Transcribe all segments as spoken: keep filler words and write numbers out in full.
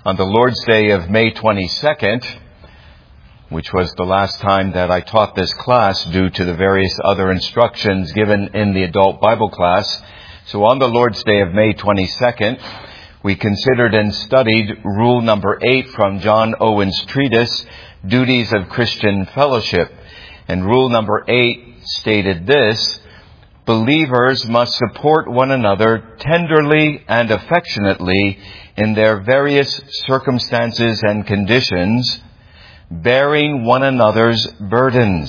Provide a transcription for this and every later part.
On the Lord's Day of May twenty-second, which was the last time that I taught this class due to the various other instructions given in the adult Bible class. So on the Lord's Day of May twenty-second, we considered and studied rule number eight from John Owen's treatise, Duties of Christian Fellowship. And rule number eight stated this: believers must support one another tenderly and affectionately in their various circumstances and conditions, bearing one another's burdens.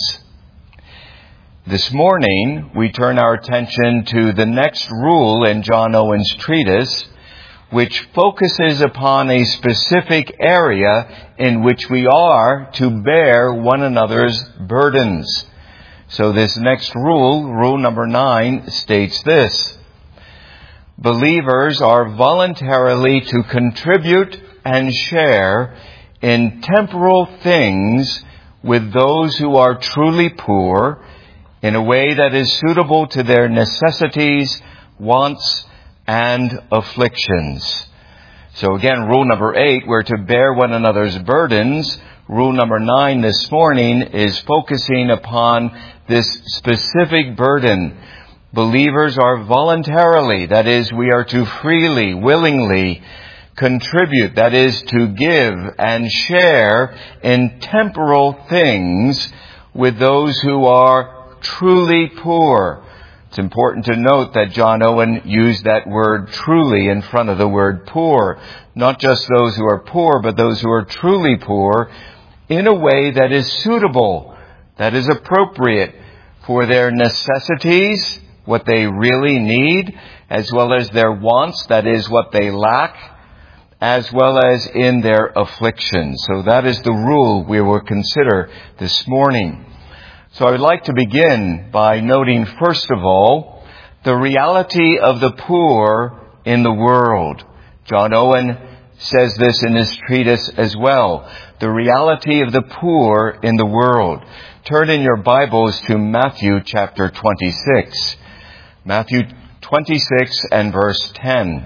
This morning, we turn our attention to the next rule in John Owen's treatise, which focuses upon a specific area in which we are to bear one another's burdens. So this next rule, rule number nine, states this: believers are voluntarily to contribute and share in temporal things with those who are truly poor in a way that is suitable to their necessities, wants, and afflictions. So again, rule number eight, we're to bear one another's burdens. Rule number nine this morning is focusing upon this specific burden. Believers are voluntarily, that is, we are to freely, willingly contribute, that is, to give and share in temporal things with those who are truly poor. It's important to note that John Owen used that word truly in front of the word poor. Not just those who are poor, but those who are truly poor in a way that is suitable, that is appropriate for their necessities, what they really need, as well as their wants, that is what they lack, as well as in their afflictions. So that is the rule we will consider this morning. So I would like to begin by noting, first of all, the reality of the poor in the world. John Owen says this in his treatise as well. The reality of the poor in the world. Turn in your Bibles to Matthew chapter twenty-six. Matthew twenty-six and verse ten.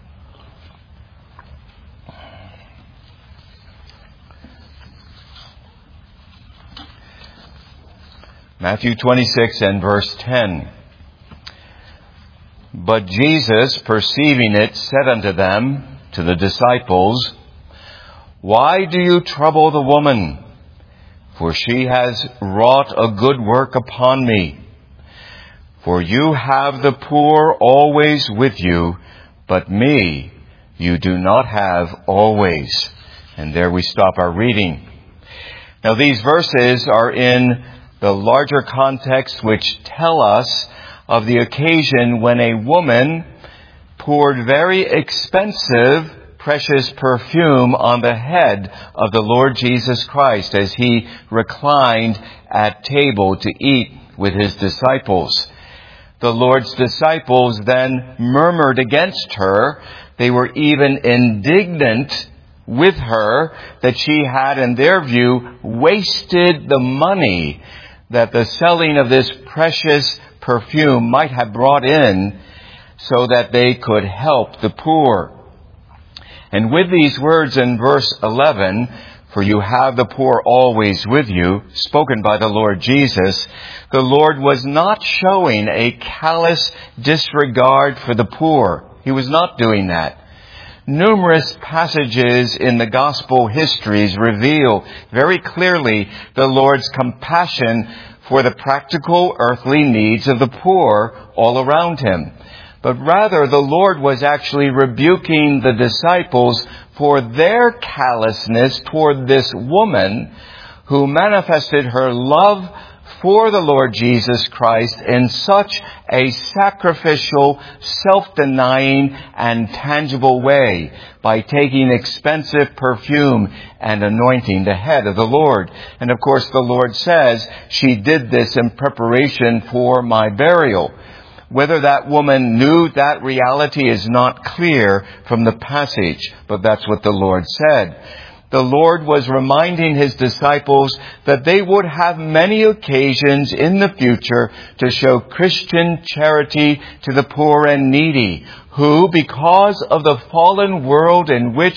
Matthew twenty-six and verse ten. But Jesus, perceiving it, said unto them, to the disciples, Why do you trouble the woman? For she has wrought a good work upon me. For you have the poor always with you, but me you do not have always. And there we stop our reading. Now these verses are in the larger context which tell us of the occasion when a woman poured very expensive, precious perfume on the head of the Lord Jesus Christ as he reclined at table to eat with his disciples. The Lord's disciples then murmured against her. They were even indignant with her that she had, in their view, wasted the money that the selling of this precious perfume might have brought in so that they could help the poor. And with these words in verse eleven, for you have the poor always with you, spoken by the Lord Jesus, the Lord was not showing a callous disregard for the poor. He was not doing that. Numerous passages in the gospel histories reveal very clearly the Lord's compassion for the practical earthly needs of the poor all around him. But rather, the Lord was actually rebuking the disciples for their callousness toward this woman who manifested her love for the Lord Jesus Christ in such a sacrificial, self-denying, and tangible way by taking expensive perfume and anointing the head of the Lord. And of course, the Lord says, she did this in preparation for my burial. Whether that woman knew that reality is not clear from the passage, but that's what the Lord said. The Lord was reminding his disciples that they would have many occasions in the future to show Christian charity to the poor and needy, who, because of the fallen world in which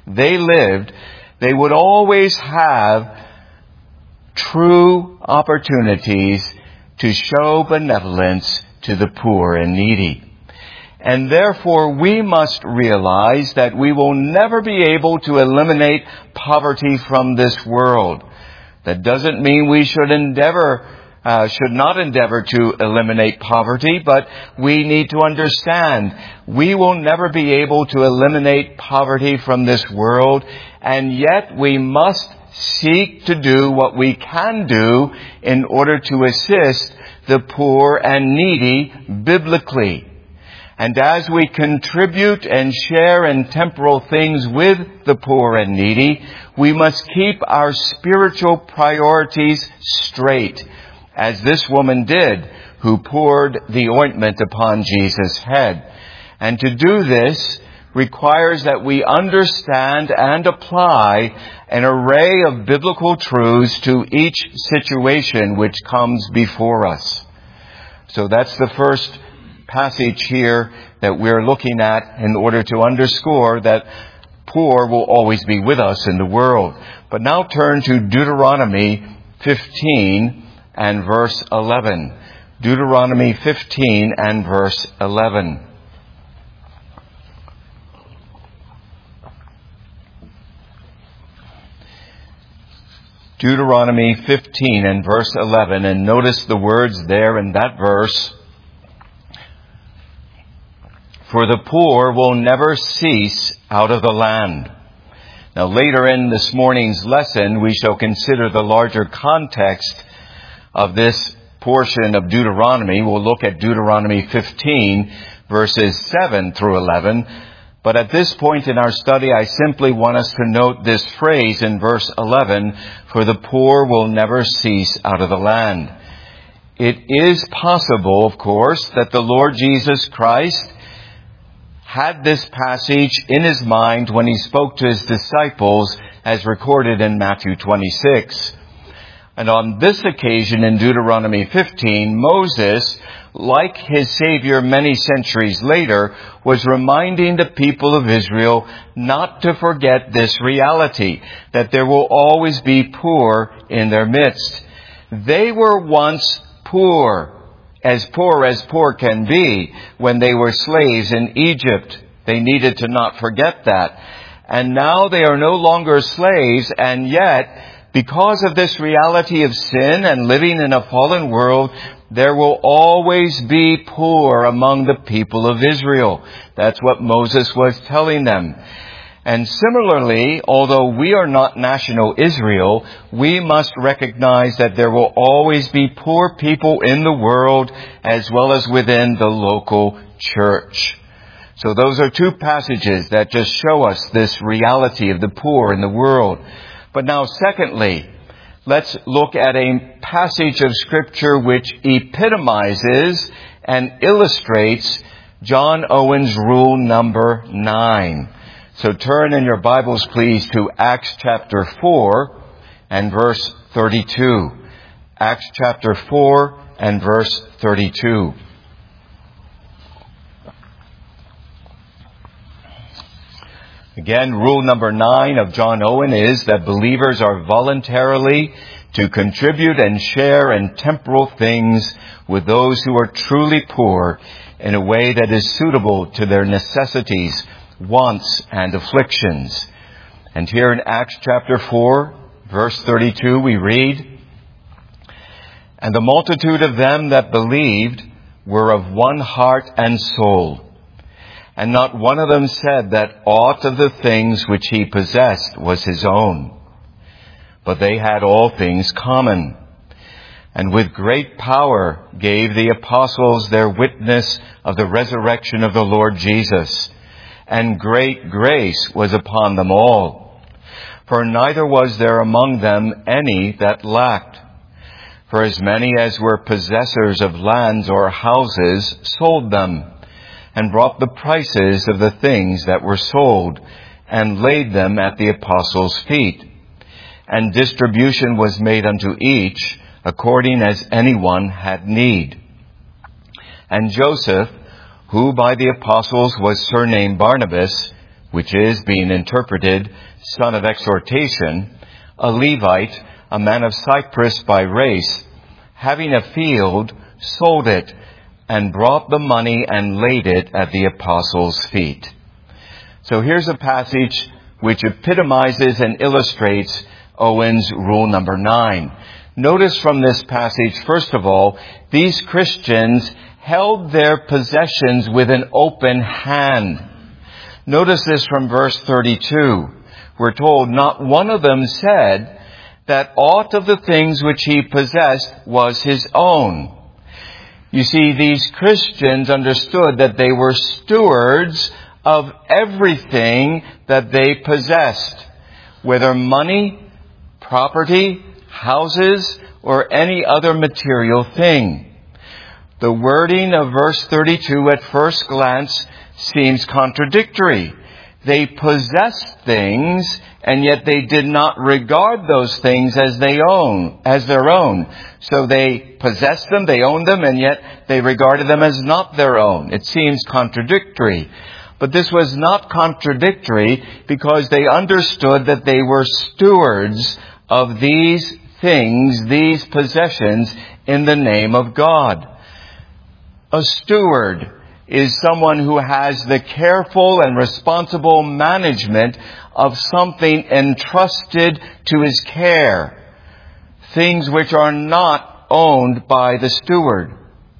they lived, they would always have true opportunities to show benevolence to the poor and needy. And therefore, we must realize that we will never be able to eliminate poverty from this world. That doesn't mean we should endeavor, uh, should not endeavor to eliminate poverty, but we need to understand we will never be able to eliminate poverty from this world, and yet we must seek to do what we can do in order to assist the poor and needy biblically. And as we contribute and share in temporal things with the poor and needy, we must keep our spiritual priorities straight, as this woman did, who poured the ointment upon Jesus' head. And to do this requires that we understand and apply an array of biblical truths to each situation which comes before us. So that's the first passage here that we're looking at in order to underscore that poor will always be with us in the world. But now turn to Deuteronomy fifteen and verse eleven. Deuteronomy fifteen and verse eleven. Deuteronomy fifteen and verse eleven, and notice the words there in that verse. For the poor will never cease out of the land. Now later in this morning's lesson, we shall consider the larger context of this portion of Deuteronomy. We'll look at Deuteronomy fifteen, verses seven through eleven. But at this point in our study, I simply want us to note this phrase in verse eleven, for the poor will never cease out of the land. It is possible, of course, that the Lord Jesus Christ had this passage in his mind when he spoke to his disciples, as recorded in Matthew twenty-six. And on this occasion in Deuteronomy fifteen, Moses, like his Savior many centuries later, was reminding the people of Israel not to forget this reality, that there will always be poor in their midst. They were once poor, as poor as poor can be, when they were slaves in Egypt. They needed to not forget that. And now they are no longer slaves, and yet, because of this reality of sin and living in a fallen world, there will always be poor among the people of Israel. That's what Moses was telling them. And similarly, although we are not national Israel, we must recognize that there will always be poor people in the world as well as within the local church. So those are two passages that just show us this reality of the poor in the world. But now, secondly, let's look at a passage of Scripture which epitomizes and illustrates John Owen's rule number nine. So turn in your Bibles, please, to Acts chapter four and verse thirty-two. Acts chapter four and verse thirty-two. Again, rule number nine of John Owen is that believers are voluntarily to contribute and share in temporal things with those who are truly poor in a way that is suitable to their necessities, wants, and afflictions. And here in Acts chapter four, verse thirty-two, we read, And the multitude of them that believed were of one heart and soul. And not one of them said that aught of the things which he possessed was his own. But they had all things common. And with great power gave the apostles their witness of the resurrection of the Lord Jesus. And great grace was upon them all. For neither was there among them any that lacked. For as many as were possessors of lands or houses sold them, and brought the prices of the things that were sold, and laid them at the apostles' feet. And distribution was made unto each, according as anyone had need. And Joseph, who by the apostles was surnamed Barnabas, which is, being interpreted, son of exhortation, a Levite, a man of Cyprus by race, having a field, sold it, and brought the money and laid it at the apostles' feet. So here's a passage which epitomizes and illustrates Owen's rule number nine. Notice from this passage, first of all, these Christians held their possessions with an open hand. Notice this from verse thirty-two. We're told, not one of them said that aught of the things which he possessed was his own. You see, these Christians understood that they were stewards of everything that they possessed, whether money, property, houses, or any other material thing. The wording of verse thirty-two at first glance seems contradictory. They possessed things, and yet they did not regard those things as they own, as their own. So they possessed them, they owned them, and yet they regarded them as not their own. It seems contradictory. But this was not contradictory because they understood that they were stewards of these things, these possessions, in the name of God. A steward is someone who has the careful and responsible management of something entrusted to his care, things which are not owned by the steward.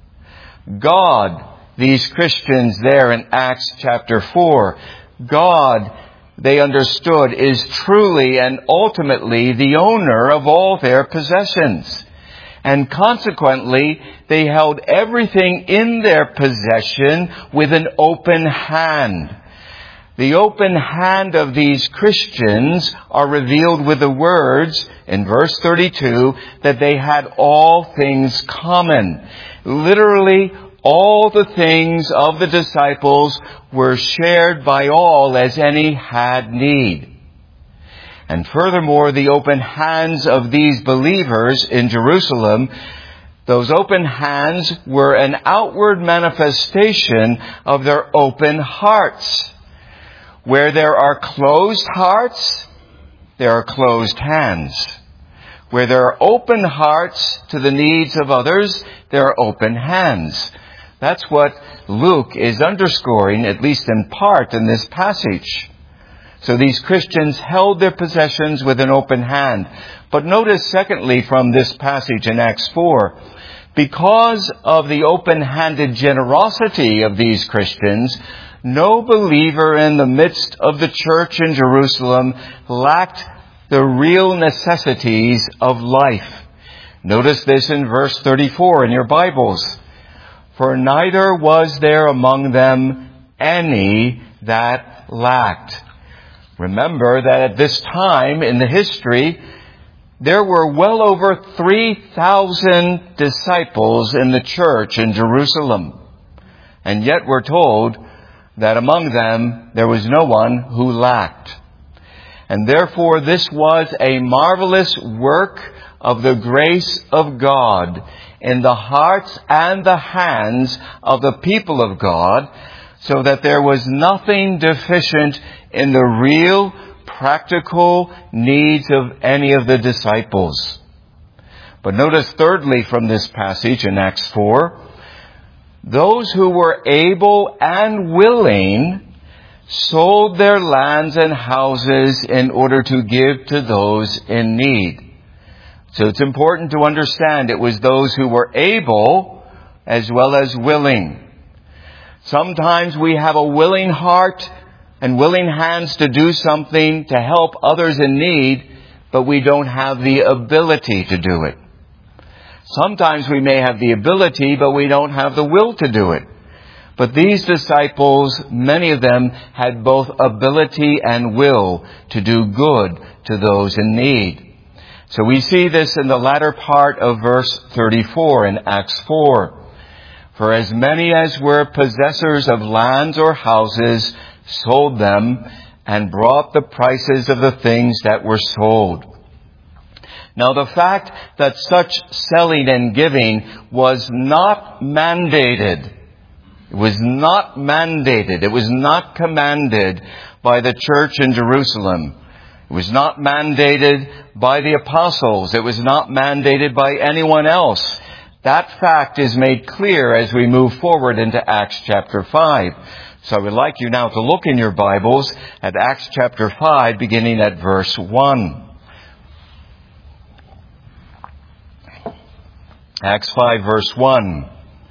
God, these Christians there in Acts chapter four, God, they understood, is truly and ultimately the owner of all their possessions. And consequently, they held everything in their possession with an open hand. The open hand of these Christians are revealed with the words in verse thirty-two that they had all things common. Literally, all the things of the disciples were shared by all as any had need. And furthermore, the open hands of these believers in Jerusalem, those open hands were an outward manifestation of their open hearts. Where there are closed hearts, there are closed hands. Where there are open hearts to the needs of others, there are open hands. That's what Luke is underscoring, at least in part, in this passage. So these Christians held their possessions with an open hand. But notice, secondly, from this passage in Acts four, because of the open-handed generosity of these Christians, no believer in the midst of the church in Jerusalem lacked the real necessities of life. Notice this in verse thirty-four in your Bibles. For neither was there among them any that lacked. Remember that at this time in the history, there were well over three thousand disciples in the church in Jerusalem. And yet we're told that among them there was no one who lacked. And therefore this was a marvelous work of the grace of God in the hearts and the hands of the people of God, so that there was nothing deficient in the real, practical needs of any of the disciples. But notice thirdly from this passage in Acts four, those who were able and willing sold their lands and houses in order to give to those in need. So it's important to understand it was those who were able as well as willing. Sometimes we have a willing heart and willing hands to do something to help others in need, but we don't have the ability to do it. Sometimes we may have the ability, but we don't have the will to do it. But these disciples, many of them, had both ability and will to do good to those in need. So we see this in the latter part of verse thirty-four in Acts four. For as many as were possessors of lands or houses sold them and brought the prices of the things that were sold. Now the fact that such selling and giving was not mandated, it was not mandated, it was not commanded by the church in Jerusalem. It was not mandated by the apostles. It was not mandated by anyone else. That fact is made clear as we move forward into Acts chapter five. So I would like you now to look in your Bibles at Acts chapter five, beginning at verse one. Acts five, verse one.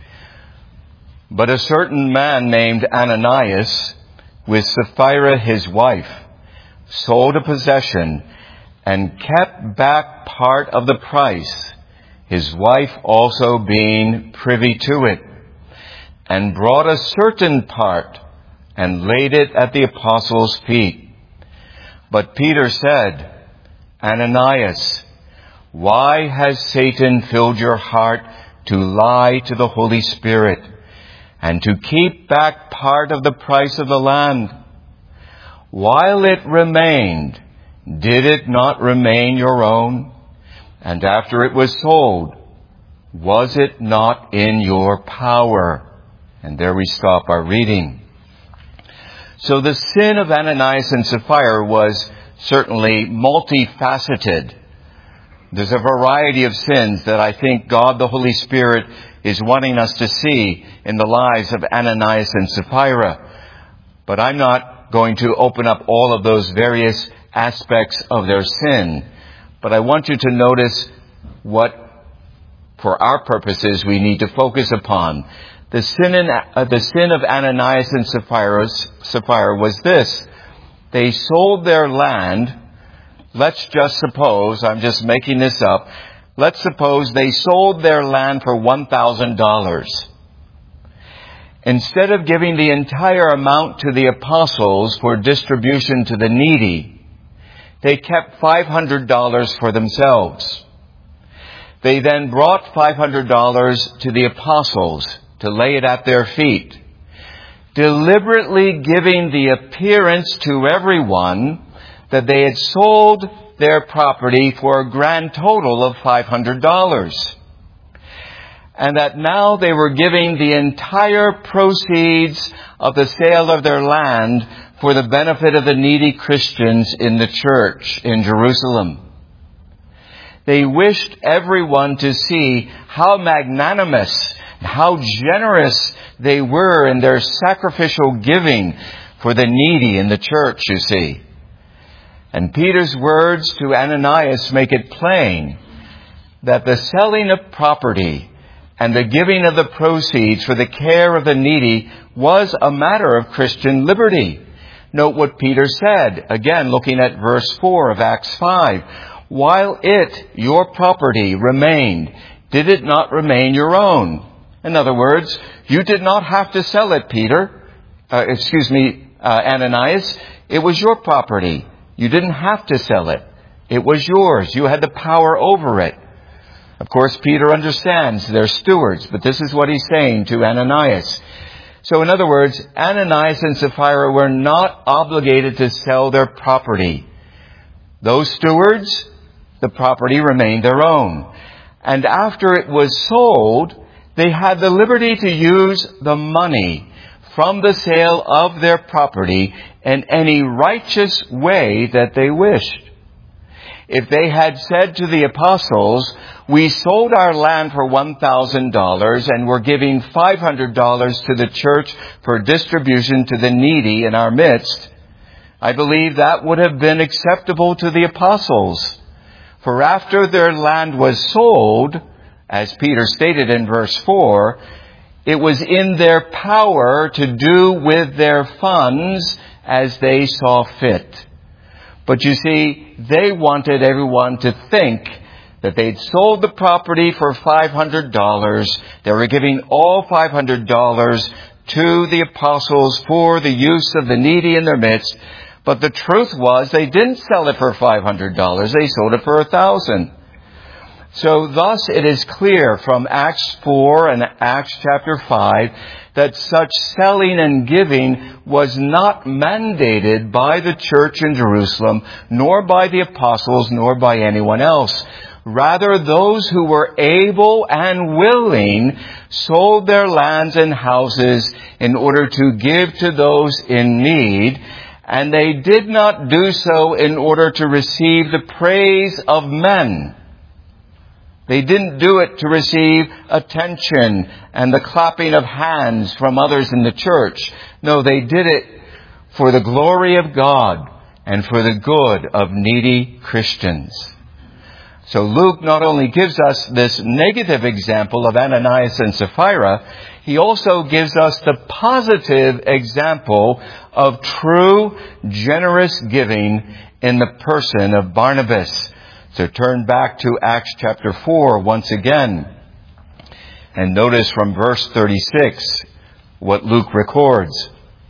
But a certain man named Ananias, with Sapphira his wife, sold a possession and kept back part of the price, his wife also being privy to it, and brought a certain part and laid it at the apostles' feet. But Peter said, Ananias, why has Satan filled your heart to lie to the Holy Spirit and to keep back part of the price of the land? While it remained, did it not remain your own? And after it was sold, was it not in your power? And there we stop our reading. So the sin of Ananias and Sapphira was certainly multifaceted. There's a variety of sins that I think God the Holy Spirit is wanting us to see in the lives of Ananias and Sapphira. But I'm not going to open up all of those various aspects of their sin. But I want you to notice what, for our purposes, we need to focus upon. The sin, in, uh, the sin of Ananias and Sapphira was this. They sold their land. Let's just suppose, I'm just making this up. Let's suppose they sold their land for one thousand dollars. Instead of giving the entire amount to the apostles for distribution to the needy, they kept five hundred dollars for themselves. They then brought five hundred dollars to the apostles to lay it at their feet, deliberately giving the appearance to everyone that they had sold their property for a grand total of five hundred dollars. And that now they were giving the entire proceeds of the sale of their land for the benefit of the needy Christians in the church in Jerusalem. They wished everyone to see how magnanimous, how generous they were in their sacrificial giving for the needy in the church, you see. And Peter's words to Ananias make it plain that the selling of property and the giving of the proceeds for the care of the needy was a matter of Christian liberty. Note what Peter said, again looking at verse four of Acts five. While it, your property, remained, did it not remain your own? In other words, you did not have to sell it, Peter. Uh, excuse me, uh, Ananias. It was your property. You didn't have to sell it. It was yours. You had the power over it. Of course, Peter understands they're stewards, but this is what he's saying to Ananias. So in other words, Ananias and Sapphira were not obligated to sell their property. Those stewards, the property remained their own. And after it was sold, they had the liberty to use the money from the sale of their property in any righteous way that they wished. If they had said to the apostles, we sold our land for one thousand dollars and we're giving five hundred dollars to the church for distribution to the needy in our midst, I believe that would have been acceptable to the apostles. For after their land was sold, as Peter stated in verse four, it was in their power to do with their funds as they saw fit. But you see, they wanted everyone to think that they'd sold the property for five hundred dollars. They were giving all five hundred dollars to the apostles for the use of the needy in their midst. But the truth was they didn't sell it for five hundred dollars. They sold it for a thousand. So thus it is clear from Acts four and Acts chapter five that such selling and giving was not mandated by the church in Jerusalem, nor by the apostles, nor by anyone else. Rather, those who were able and willing sold their lands and houses in order to give to those in need. And they did not do so in order to receive the praise of men. They didn't do it to receive attention and the clapping of hands from others in the church. No, they did it for the glory of God and for the good of needy Christians. So Luke not only gives us this negative example of Ananias and Sapphira, he also gives us the positive example of true, generous giving in the person of Barnabas. So turn back to Acts chapter four once again. And notice from verse thirty-six what Luke records.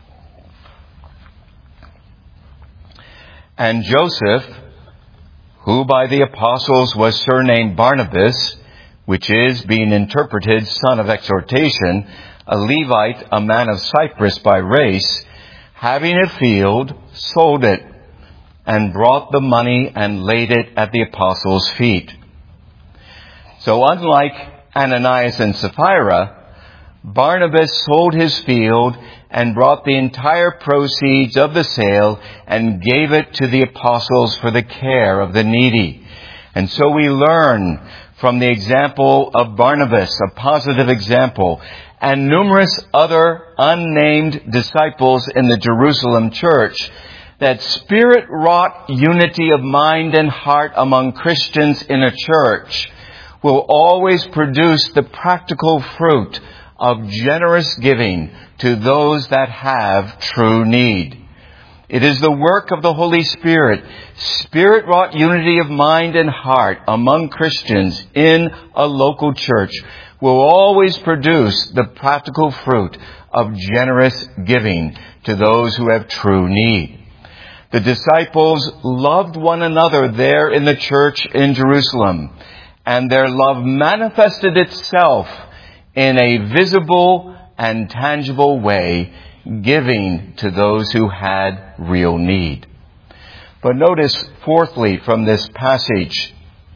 And Joseph, who by the apostles was surnamed Barnabas, which is, being interpreted, son of exhortation, a Levite, a man of Cyprus by race, having a field, sold it, and brought the money and laid it at the apostles' feet. So unlike Ananias and Sapphira, Barnabas sold his field and brought the entire proceeds of the sale and gave it to the apostles for the care of the needy. And so we learn from the example of Barnabas, a positive example, and numerous other unnamed disciples in the Jerusalem church, that Spirit-wrought unity of mind and heart among Christians in a church will always produce the practical fruit of generous giving to those that have true need. It is the work of the Holy Spirit, Spirit-wrought unity of mind and heart among Christians in a local church will always produce the practical fruit of generous giving to those who have true need. The disciples loved one another there in the church in Jerusalem, and their love manifested itself in a visible and tangible way, giving to those who had real need. But notice, fourthly, from this passage,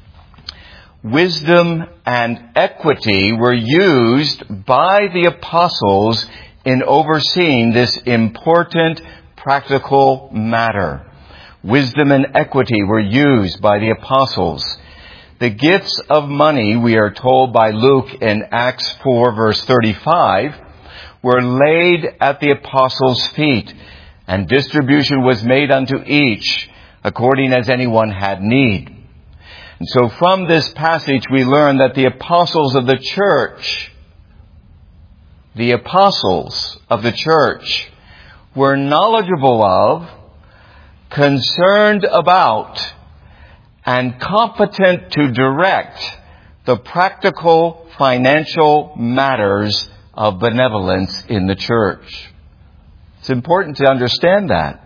wisdom and equity were used by the apostles in overseeing this important practical matter. Wisdom and equity were used by the apostles. The gifts of money, we are told by Luke in Acts four verse thirty-five, were laid at the apostles' feet, and distribution was made unto each according as anyone had need. And so from this passage we learn that the apostles of the church, the apostles of the church, were knowledgeable of, concerned about, and competent to direct the practical financial matters of benevolence in the church. It's important to understand that.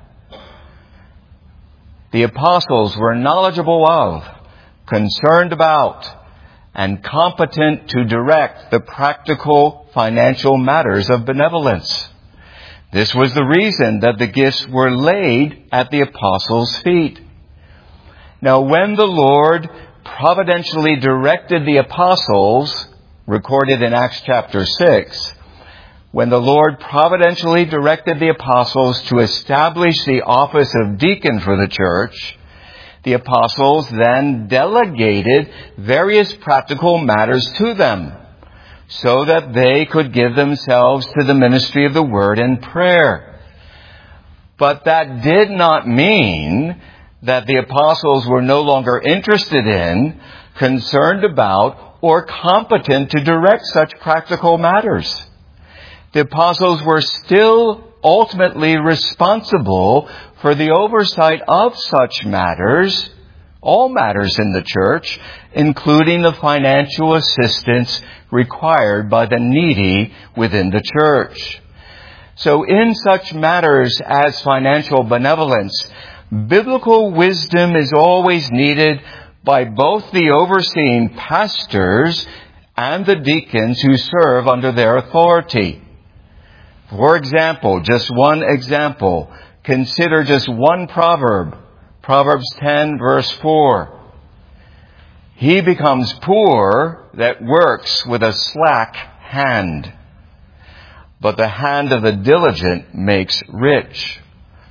The apostles were knowledgeable of, concerned about, and competent to direct the practical financial matters of benevolence. This was the reason that the gifts were laid at the apostles' feet. Now, when the Lord providentially directed the apostles, recorded in Acts chapter six, when the Lord providentially directed the apostles to establish the office of deacon for the church, the apostles then delegated various practical matters to them, so that they could give themselves to the ministry of the word and prayer. But that did not mean that the apostles were no longer interested in, concerned about, or competent to direct such practical matters. The apostles were still ultimately responsible for the oversight of such matters, all matters in the church, including the financial assistance required by the needy within the church. So in such matters as financial benevolence, biblical wisdom is always needed by both the overseeing pastors and the deacons who serve under their authority. For example, just one example, consider just one proverb, Proverbs ten verse four. He becomes poor that works with a slack hand, but the hand of the diligent makes rich.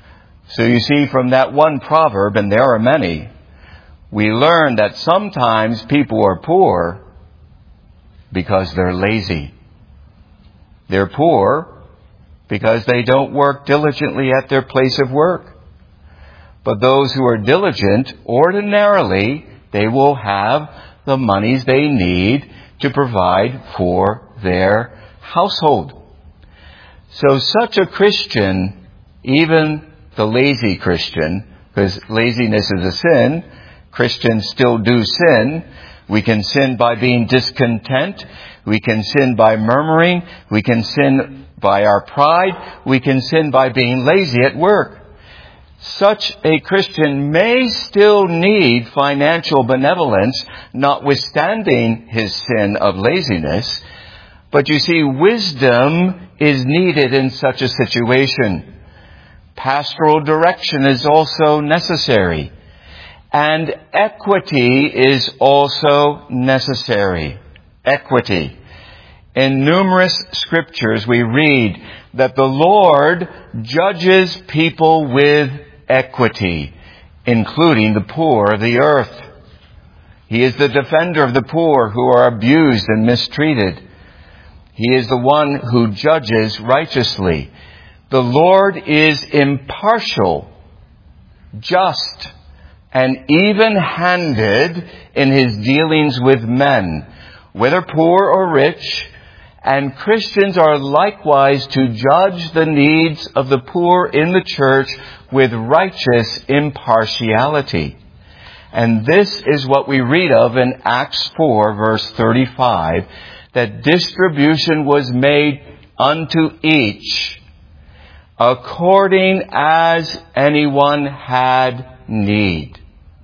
So you see, from that one proverb, and there are many, we learn that sometimes people are poor because they're lazy. They're poor because they don't work diligently at their place of work. But those who are diligent, ordinarily, they will have the monies they need to provide for their household. So such a Christian, even the lazy Christian, because laziness is a sin, Christians still do sin. We can sin by being discontent. We can sin by murmuring. We can sin by our pride. We can sin by being lazy at work. Such a Christian may still need financial benevolence, notwithstanding his sin of laziness. But you see, wisdom is needed in such a situation. Pastoral direction is also necessary. And equity is also necessary. Equity. In numerous scriptures we read that the Lord judges people with equity, including the poor of the earth. He is the defender of the poor who are abused and mistreated. He is the one who judges righteously. The Lord is impartial, just, and even-handed in his dealings with men, whether poor or rich, and Christians are likewise to judge the needs of the poor in the church with righteous impartiality. And this is what we read of in Acts four, verse thirty-five, that distribution was made unto each according as anyone had need.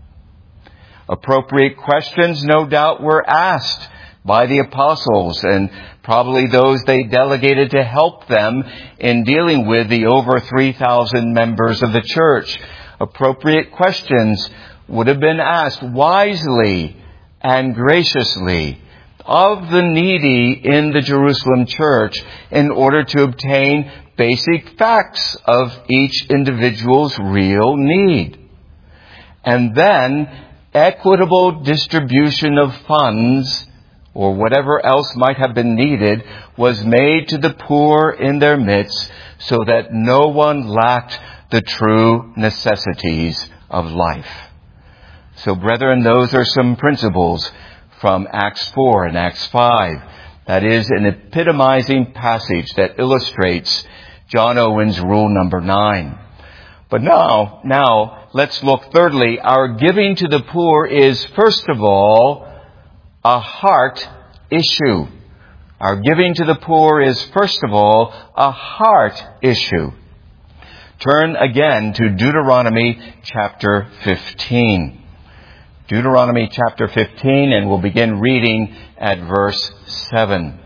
Appropriate questions, no doubt, were asked by the apostles and probably those they delegated to help them in dealing with the over three thousand members of the church. Appropriate questions would have been asked wisely and graciously of the needy in the Jerusalem church in order to obtain basic facts of each individual's real need. And then equitable distribution of funds or whatever else might have been needed was made to the poor in their midst so that no one lacked the true necessities of life. So, brethren, those are some principles from Acts four and Acts five. That is an epitomizing passage that illustrates John Owen's rule number nine. But now, now, let's look thirdly. Our giving to the poor is, first of all, a heart issue. Our giving to the poor is, first of all, a heart issue. Turn again to Deuteronomy chapter fifteen. Deuteronomy chapter fifteen, and we'll begin reading at verse seven.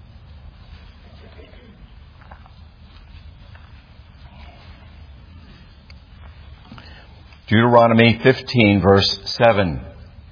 Deuteronomy fifteen, verse seven.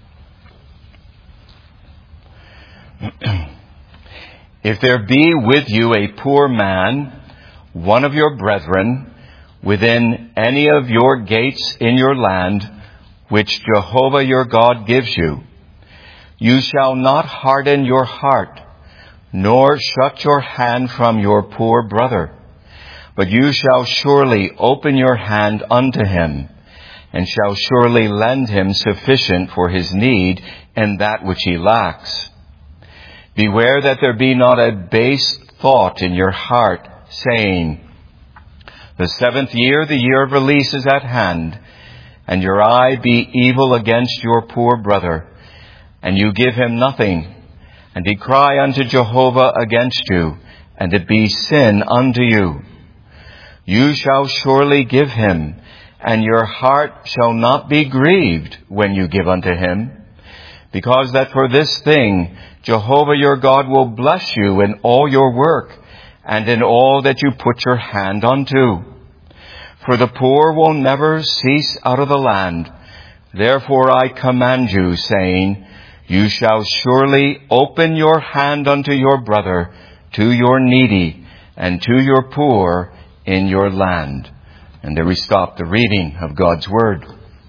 If there be with you a poor man, one of your brethren, within any of your gates in your land, which Jehovah your God gives you, you shall not harden your heart, nor shut your hand from your poor brother, but you shall surely open your hand unto him, and shall surely lend him sufficient for his need and that which he lacks. Beware that there be not a base thought in your heart, saying, the seventh year, the year of release, is at hand, and your eye be evil against your poor brother, and you give him nothing, and he cry unto Jehovah against you, and it be sin unto you. You shall surely give him, and your heart shall not be grieved when you give unto him, because that for this thing Jehovah your God will bless you in all your work, and in all that you put your hand unto. For the poor will never cease out of the land. Therefore I command you, saying, you shall surely open your hand unto your brother, to your needy, and to your poor in your land. And there we stop the reading of God's Word.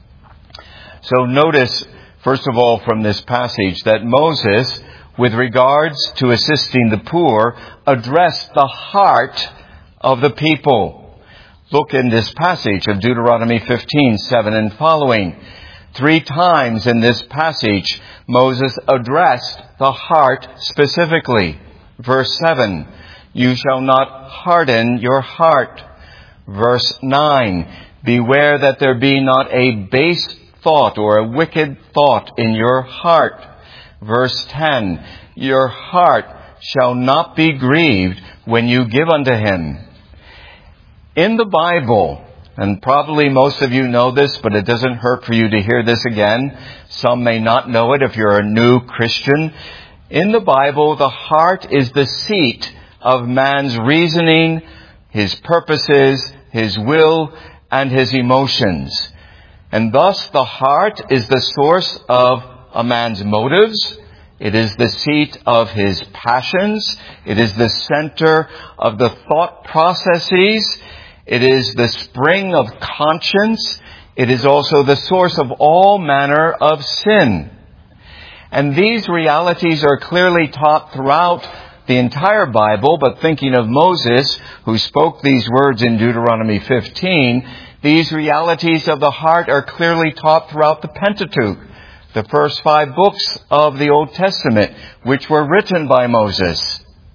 So notice, first of all, from this passage, that Moses, with regards to assisting the poor, addressed the heart of the people. Look in this passage of Deuteronomy fifteen, seven and following. Three times in this passage, Moses addressed the heart specifically. Verse seven, you shall not harden your heart. Verse nine, beware that there be not a base thought or a wicked thought in your heart. Verse ten, your heart shall not be grieved when you give unto him. In the Bible, and probably most of you know this, but it doesn't hurt for you to hear this again. Some may not know it if you're a new Christian. In the Bible, the heart is the seat of man's reasoning, his purposes, his will, and his emotions. And thus the heart is the source of a man's motives. It is the seat of his passions. It is the center of the thought processes. It is the spring of conscience. It is also the source of all manner of sin. And these realities are clearly taught throughout the entire Bible, but thinking of Moses, who spoke these words in Deuteronomy fifteen, these realities of the heart are clearly taught throughout the Pentateuch, the first five books of the Old Testament, which were written by Moses.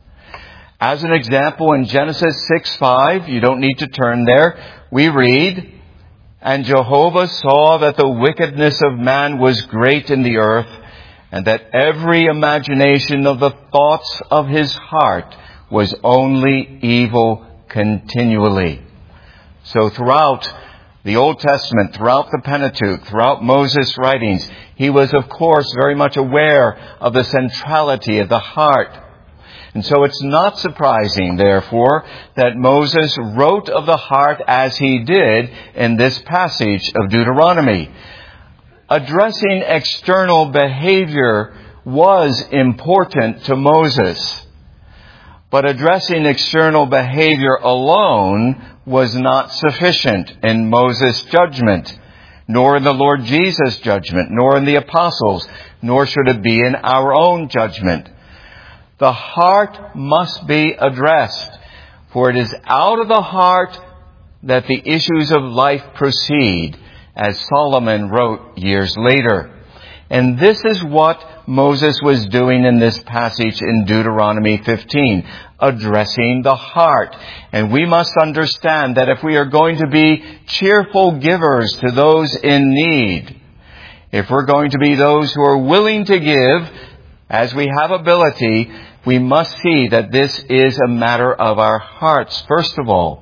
As an example, in Genesis six five, you don't need to turn there, we read, and Jehovah saw that the wickedness of man was great in the earth, and that every imagination of the thoughts of his heart was only evil continually. So throughout the Old Testament, throughout the Pentateuch, throughout Moses' writings, he was, of course, very much aware of the centrality of the heart. And so it's not surprising, therefore, that Moses wrote of the heart as he did in this passage of Deuteronomy. Addressing external behavior was important to Moses. But addressing external behavior alone was not sufficient in Moses' judgment, nor in the Lord Jesus' judgment, nor in the apostles', nor should it be in our own judgment. The heart must be addressed, for it is out of the heart that the issues of life proceed, as Solomon wrote years later. And this is what Moses was doing in this passage in Deuteronomy fifteen, addressing the heart. And we must understand that if we are going to be cheerful givers to those in need, if we're going to be those who are willing to give as we have ability, we must see that this is a matter of our hearts, first of all.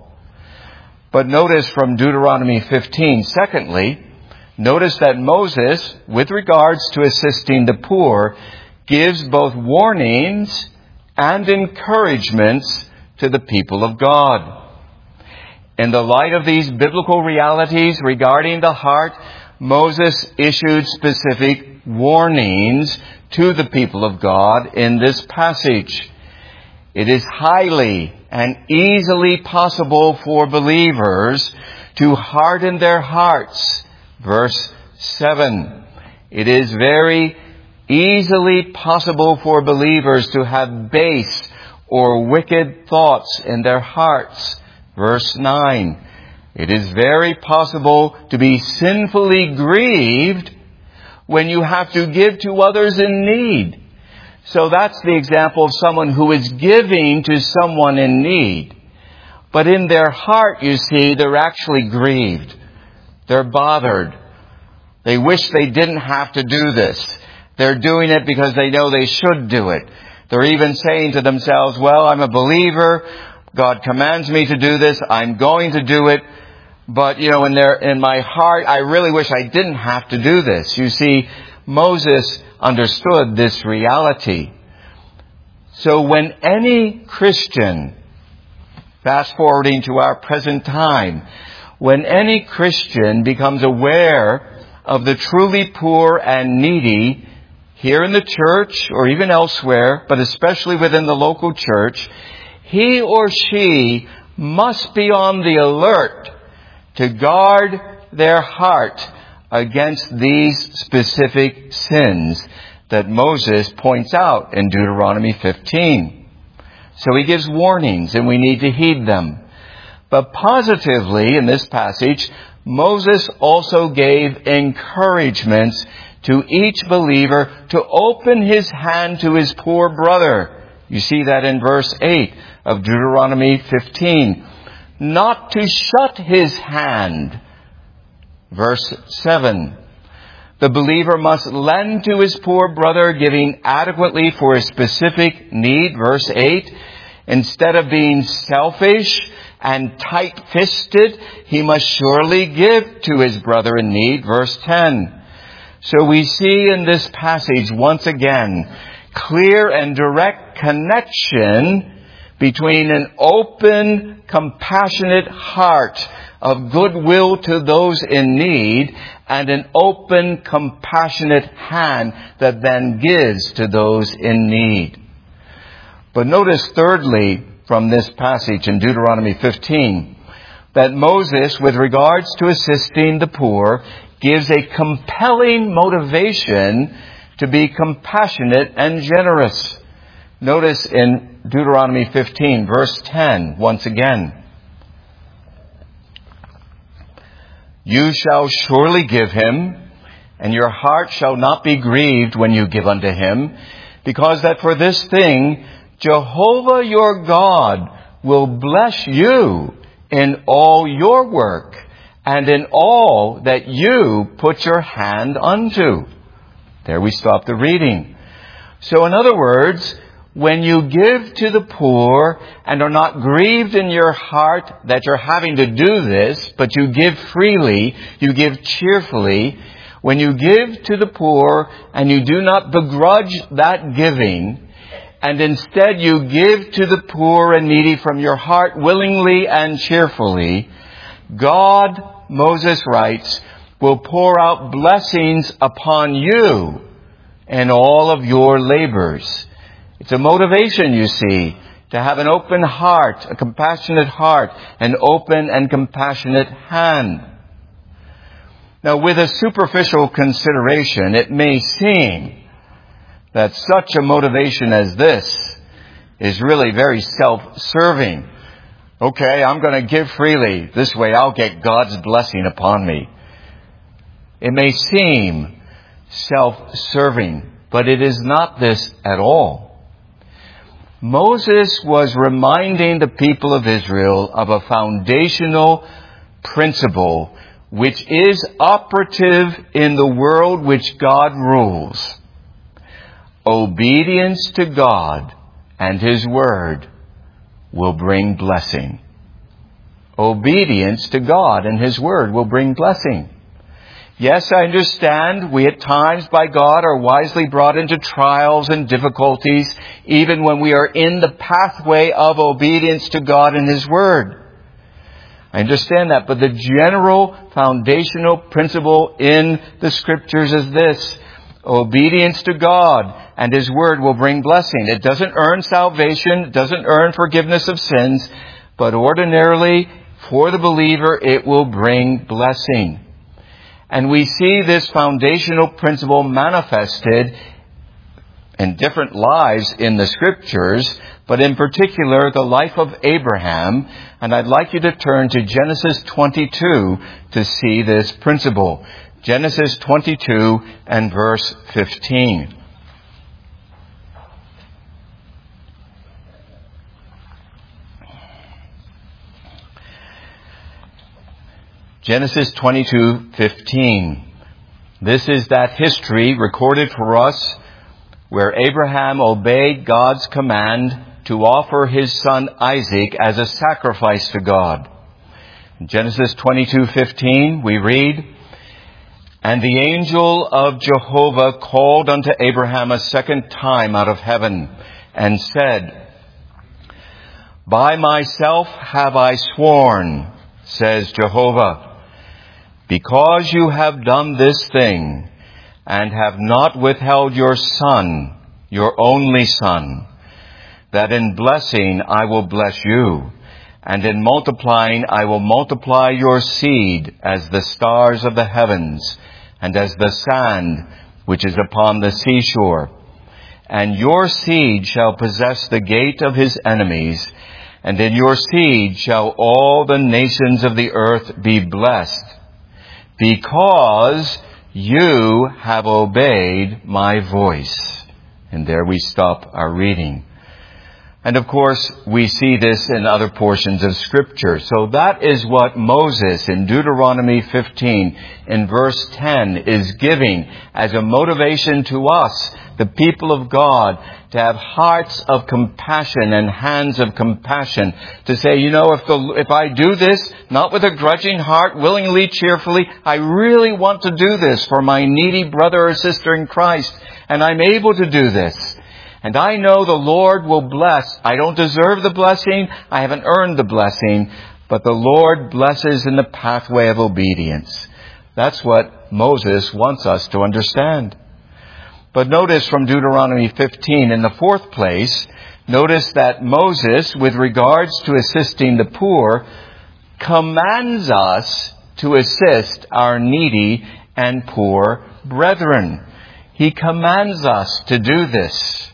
But notice from Deuteronomy fifteen, secondly, notice that Moses, with regards to assisting the poor, gives both warnings and encouragements to the people of God. In the light of these biblical realities regarding the heart, Moses issued specific warnings to the people of God in this passage. It is highly and easily possible for believers to harden their hearts. Verse seven. It is very easily possible for believers to have base or wicked thoughts in their hearts. Verse nine. It is very possible to be sinfully grieved when you have to give to others in need. So that's the example of someone who is giving to someone in need. But in their heart, you see, they're actually grieved. They're bothered. They wish they didn't have to do this. They're doing it because they know they should do it. They're even saying to themselves, well, I'm a believer. God commands me to do this. I'm going to do it. But, you know, in their, in my heart, I really wish I didn't have to do this. You see, Moses understood this reality. So when any Christian, fast forwarding to our present time, when any Christian becomes aware of the truly poor and needy here in the church or even elsewhere, but especially within the local church, he or she must be on the alert to guard their heart against these specific sins that Moses points out in Deuteronomy fifteen. So he gives warnings, and we need to heed them. But positively, in this passage, Moses also gave encouragements to each believer to open his hand to his poor brother. You see that in verse eight of Deuteronomy fifteen. Not to shut his hand. Verse seven. The believer must lend to his poor brother, giving adequately for his specific need. Verse eight. Instead of being selfish and tight-fisted, he must surely give to his brother in need. Verse ten. So we see in this passage once again clear and direct connection between an open, compassionate heart of goodwill to those in need and an open, compassionate hand that then gives to those in need. But notice thirdly from this passage in Deuteronomy fifteen that Moses, with regards to assisting the poor, gives a compelling motivation to be compassionate and generous. Notice in Deuteronomy fifteen, verse ten, once again. You shall surely give him, and your heart shall not be grieved when you give unto him, because that for this thing Jehovah your God will bless you in all your work and in all that you put your hand unto. There we stop the reading. So in other words, when you give to the poor and are not grieved in your heart that you're having to do this, but you give freely, you give cheerfully, when you give to the poor and you do not begrudge that giving, and instead you give to the poor and needy from your heart willingly and cheerfully, God, Moses writes, will pour out blessings upon you in all of your labors. It's a motivation, you see, to have an open heart, a compassionate heart, an open and compassionate hand. Now, with a superficial consideration, it may seem that such a motivation as this is really very self-serving. Okay, I'm going to give freely. This way I'll get God's blessing upon me. It may seem self-serving, but it is not this at all. Moses was reminding the people of Israel of a foundational principle which is operative in the world which God rules. Obedience to God and His Word will bring blessing. Obedience to God and His Word will bring blessing. Yes, I understand we at times by God are wisely brought into trials and difficulties, even when we are in the pathway of obedience to God and His Word. I understand that, but the general foundational principle in the Scriptures is this: obedience to God and His Word will bring blessing. It doesn't earn salvation, it doesn't earn forgiveness of sins, but ordinarily, for the believer, it will bring blessing. And we see this foundational principle manifested in different lives in the Scriptures, but in particular the life of Abraham. And I'd like you to turn to Genesis twenty-two to see this principle. Genesis twenty-two and verse fifteen. Genesis twenty-two fifteen. This is that history recorded for us where Abraham obeyed God's command to offer his son Isaac as a sacrifice to God. In Genesis twenty-two fifteen, we read, "And the angel of Jehovah called unto Abraham a second time out of heaven, and said, By myself have I sworn, says Jehovah, because you have done this thing, and have not withheld your son, your only son, that in blessing I will bless you, And in multiplying, I will multiply your seed as the stars of the heavens and as the sand which is upon the seashore. And your seed shall possess the gate of his enemies, and in your seed shall all the nations of the earth be blessed, because you have obeyed my voice. And there we stop our reading. And of course, we see this in other portions of Scripture. So that is what Moses in Deuteronomy fifteen in verse ten is giving as a motivation to us, the people of God, to have hearts of compassion and hands of compassion. To say, you know, if the, if I do this, not with a grudging heart, willingly, cheerfully, I really want to do this for my needy brother or sister in Christ, and I'm able to do this. And I know the Lord will bless. I don't deserve the blessing. I haven't earned the blessing. But the Lord blesses in the pathway of obedience. That's what Moses wants us to understand. But notice from Deuteronomy fifteen, in the fourth place, notice that Moses, with regards to assisting the poor, commands us to assist our needy and poor brethren. He commands us to do this.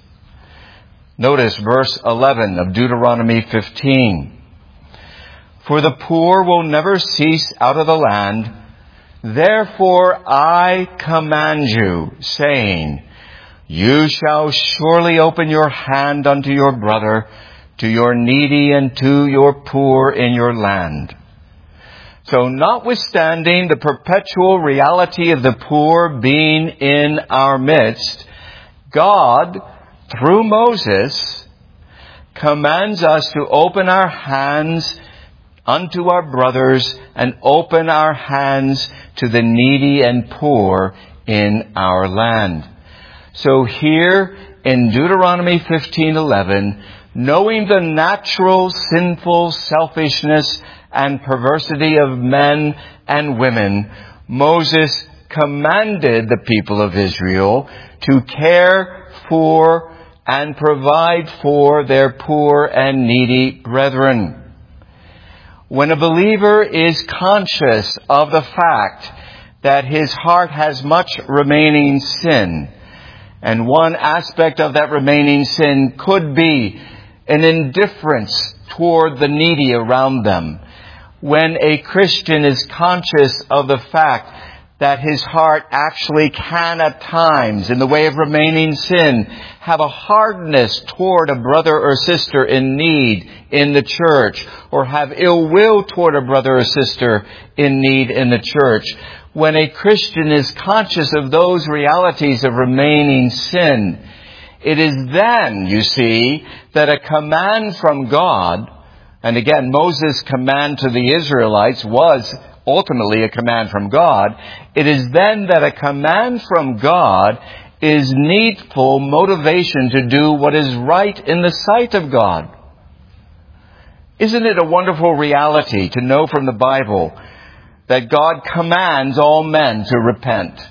Notice verse eleven of Deuteronomy fifteen. For the poor will never cease out of the land. Therefore I command you, saying, you shall surely open your hand unto your brother, to your needy and to your poor in your land. So notwithstanding the perpetual reality of the poor being in our midst, God, through Moses, commands us to open our hands unto our brothers and open our hands to the needy and poor in our land. So here in Deuteronomy fifteen eleven, knowing the natural sinful selfishness and perversity of men and women, Moses commanded the people of Israel to care for and provide for their poor and needy brethren. When a believer is conscious of the fact that his heart has much remaining sin, and one aspect of that remaining sin could be an indifference toward the needy around them, when a Christian is conscious of the fact that his heart actually can at times, in the way of remaining sin, have a hardness toward a brother or sister in need in the church, or have ill will toward a brother or sister in need in the church. When a Christian is conscious of those realities of remaining sin, it is then, you see, that a command from God, and again, Moses' command to the Israelites was ultimately a command from God. It is then that a command from God is needful motivation to do what is right in the sight of God. Isn't it a wonderful reality to know from the Bible that God commands all men to repent?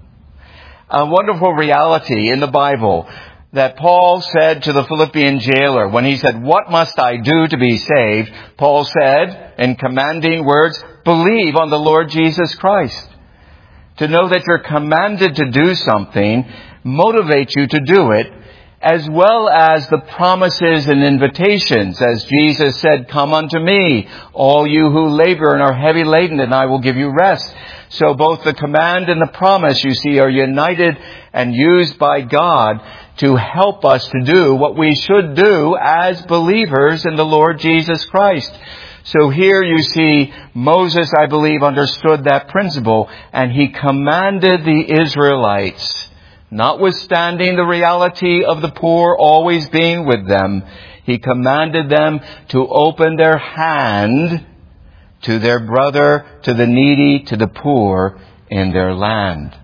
A wonderful reality in the Bible that Paul said to the Philippian jailer when he said, what must I do to be saved? Paul said, in commanding words, believe on the Lord Jesus Christ. To know that you're commanded to do something motivates you to do it, as well as the promises and invitations. As Jesus said, come unto me, all you who labor and are heavy laden, and I will give you rest. So both the command and the promise, you see, are united and used by God to help us to do what we should do as believers in the Lord Jesus Christ. So here you see Moses, I believe, understood that principle, and he commanded the Israelites, notwithstanding the reality of the poor always being with them, he commanded them to open their hand to their brother, to the needy, to the poor in their land.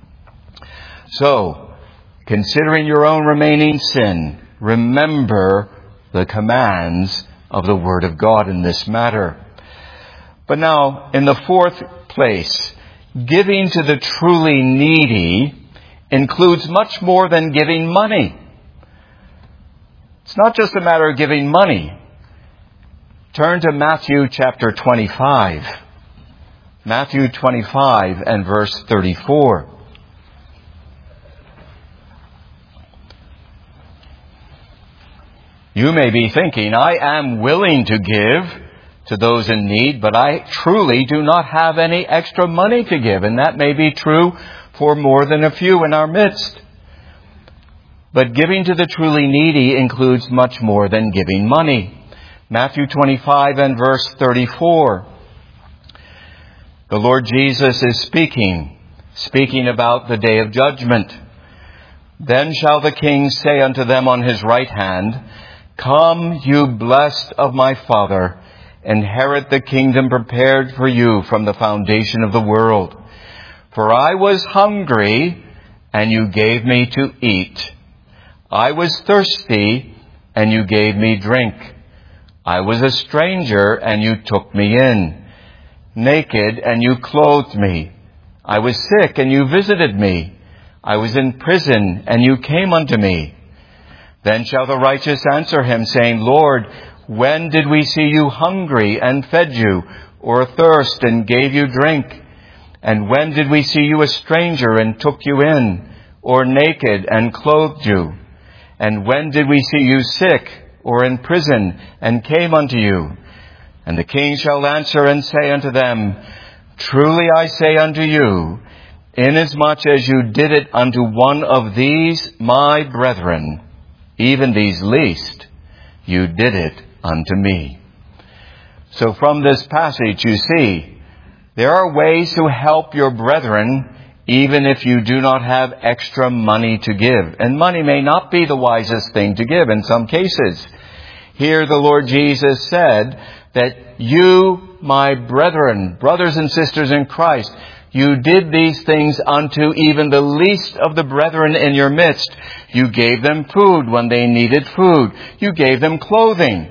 So, considering your own remaining sin, remember the commands of the Word of God in this matter. But now, in the fourth place, giving to the truly needy includes much more than giving money. It's not just a matter of giving money. Turn to Matthew chapter twenty-five. Matthew twenty-five and verse thirty-four. You may be thinking, I am willing to give to those in need, but I truly do not have any extra money to give. And that may be true for more than a few in our midst. But giving to the truly needy includes much more than giving money. Matthew twenty-five and verse thirty-four. The Lord Jesus is speaking, speaking about the day of judgment. Then shall the King say unto them on his right hand, Come, you blessed of my Father, inherit the kingdom prepared for you from the foundation of the world. For I was hungry, and you gave me to eat. I was thirsty, and you gave me drink. I was a stranger, and you took me in. Naked, and you clothed me. I was sick, and you visited me. I was in prison, and you came unto me. Then shall the righteous answer him, saying, Lord, when did we see you hungry and fed you, or athirst and gave you drink? And when did we see you a stranger and took you in, or naked and clothed you? And when did we see you sick or in prison and came unto you? And the King shall answer and say unto them, Truly I say unto you, inasmuch as you did it unto one of these my brethren, even these least, you did it unto me. So from this passage you see, there are ways to help your brethren even if you do not have extra money to give. And money may not be the wisest thing to give in some cases. Here the Lord Jesus said that you, my brethren, brothers and sisters in Christ, you did these things unto even the least of the brethren in your midst. You gave them food when they needed food. You gave them clothing.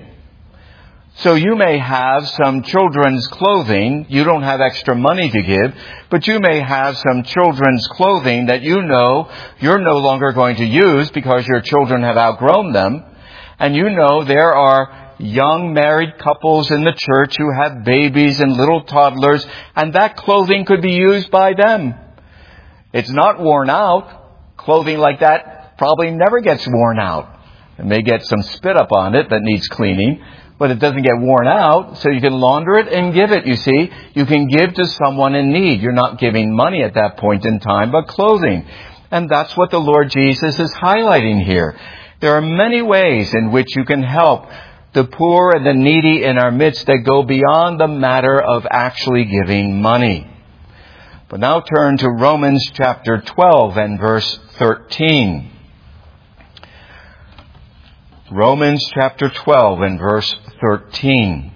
So you may have some children's clothing. You don't have extra money to give, but you may have some children's clothing that you know you're no longer going to use because your children have outgrown them. And you know there are young married couples in the church who have babies and little toddlers, and that clothing could be used by them. It's not worn out. Clothing like that probably never gets worn out. It may get some spit up on it that needs cleaning, but it doesn't get worn out, so you can launder it and give it, you see. You can give to someone in need. You're not giving money at that point in time, but clothing. And that's what the Lord Jesus is highlighting here. There are many ways in which you can help the poor and the needy in our midst that go beyond the matter of actually giving money. But now turn to Romans chapter twelve and verse thirteen. Romans chapter twelve and verse thirteen.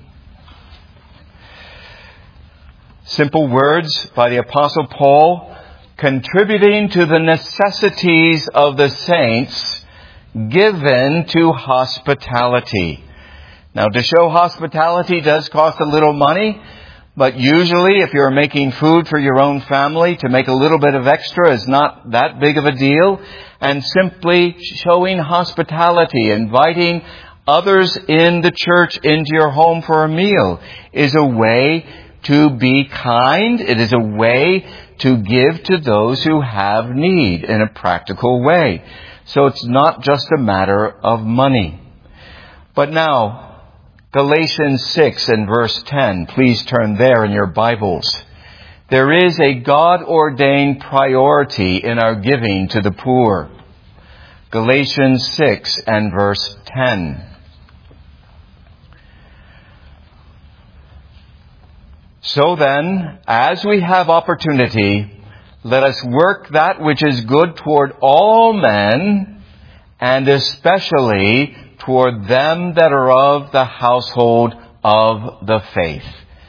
Simple words by the Apostle Paul, contributing to the necessities of the saints, given to hospitality. Now, to show hospitality does cost a little money, but usually if you're making food for your own family, to make a little bit of extra is not that big of a deal. And simply showing hospitality, inviting others in the church into your home for a meal is a way to be kind. It is a way to give to those who have need in a practical way. So it's not just a matter of money. But now, Galatians six and verse ten. Please turn there in your Bibles. There is a God-ordained priority in our giving to the poor. Galatians six and verse ten. So then, as we have opportunity, let us work that which is good toward all men, and especially toward them that are of the household of the faith.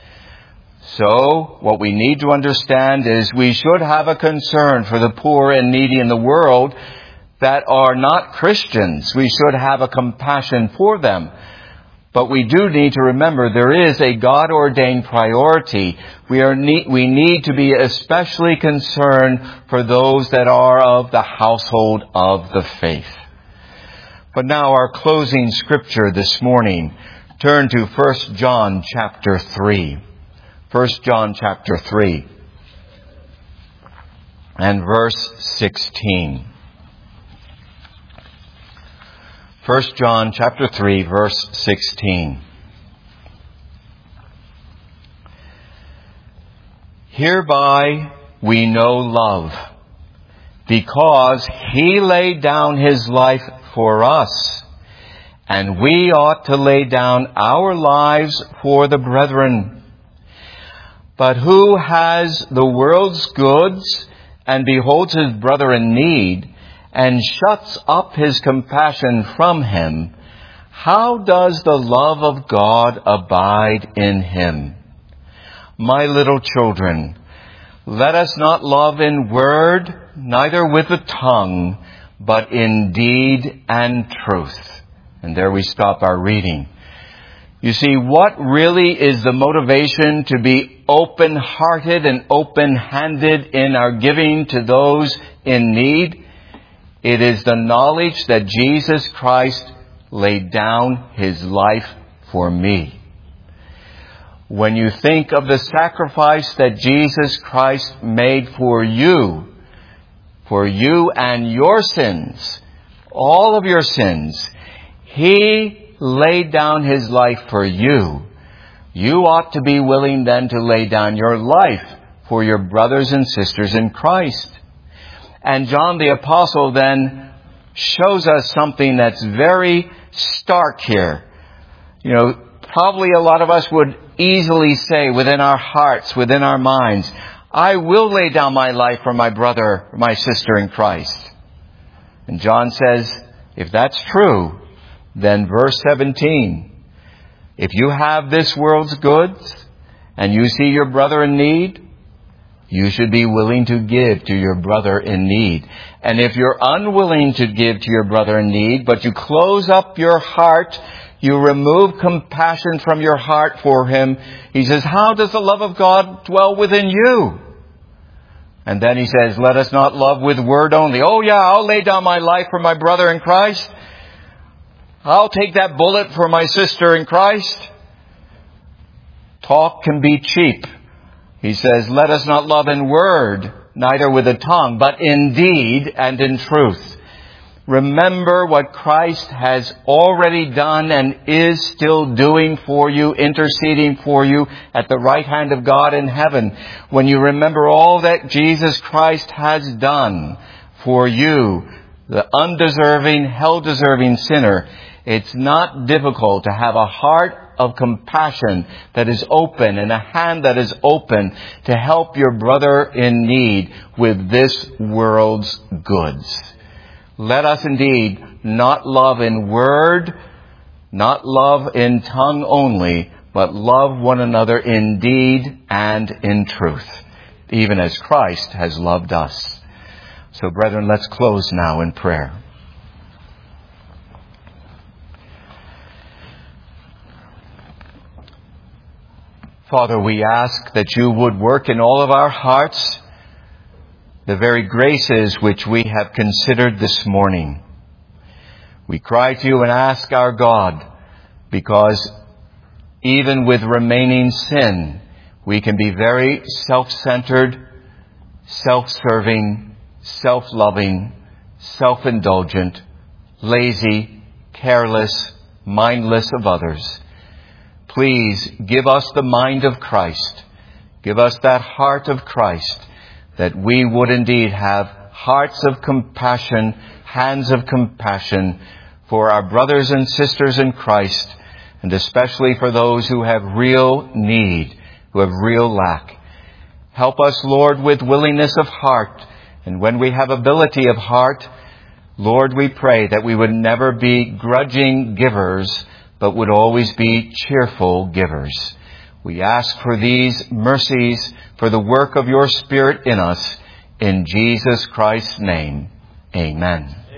So, what we need to understand is we should have a concern for the poor and needy in the world that are not Christians. We should have a compassion for them. But we do need to remember there is a God-ordained priority. We are ne- we need to be especially concerned for those that are of the household of the faith. But now our closing scripture this morning. turn to First John chapter three. First John chapter three and verse sixteen. First John chapter three, verse sixteen. Hereby we know love, because he laid down his life for us, and we ought to lay down our lives for the brethren. But who has the world's goods and beholds his brother in need, and shuts up his compassion from him, how does the love of God abide in him? My little children, let us not love in word, neither with the tongue, but in deed and truth. And there we stop our reading. You see, what really is the motivation to be open-hearted and open-handed in our giving to those in need? It is the knowledge that Jesus Christ laid down his life for me. When you think of the sacrifice that Jesus Christ made for you, for you and your sins, all of your sins, he laid down his life for you. You ought to be willing then to lay down your life for your brothers and sisters in Christ. And John the Apostle then shows us something that's very stark here. You know, probably a lot of us would easily say within our hearts, within our minds, I will lay down my life for my brother, my sister in Christ. And John says, if that's true, then verse seventeen, if you have this world's goods and you see your brother in need, you should be willing to give to your brother in need. And if you're unwilling to give to your brother in need, but you close up your heart, you remove compassion from your heart for him, he says, how does the love of God dwell within you? And then he says, let us not love with word only. Oh yeah, I'll lay down my life for my brother in Christ. I'll take that bullet for my sister in Christ. Talk can be cheap. He says, let us not love in word, neither with the tongue, but in deed and in truth. Remember what Christ has already done and is still doing for you, interceding for you at the right hand of God in heaven. When you remember all that Jesus Christ has done for you, the undeserving, hell-deserving sinner, it's not difficult to have a heart of compassion that is open and a hand that is open to help your brother in need with this world's goods. Let us indeed not love in word, not love in tongue only, but love one another in deed and in truth, even as Christ has loved us. So, brethren, let's close now in prayer. Father, we ask that you would work in all of our hearts the very graces which we have considered this morning. We cry to you and ask our God, because even with remaining sin, we can be very self-centered, self-serving, self-loving, self-indulgent, lazy, careless, mindless of others. Please give us the mind of Christ. Give us that heart of Christ, that we would indeed have hearts of compassion, hands of compassion for our brothers and sisters in Christ, and especially for those who have real need, who have real lack. Help us, Lord, with willingness of heart. And when we have ability of heart, Lord, we pray that we would never be grudging givers, but would always be cheerful givers. We ask for these mercies, for the work of your Spirit in us. In Jesus Christ's name, amen.